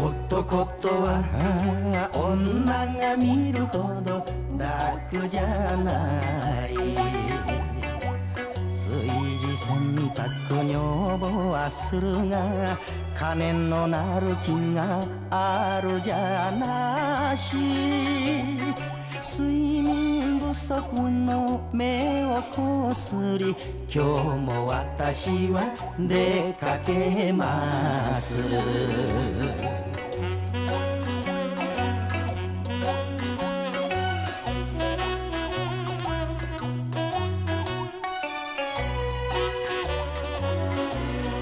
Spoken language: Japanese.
男とは女が見るほど楽じゃない。炊事洗濯女房はするが金のなる木があるじゃなし。睡眠不足の目をこすり今日も私は出かけます。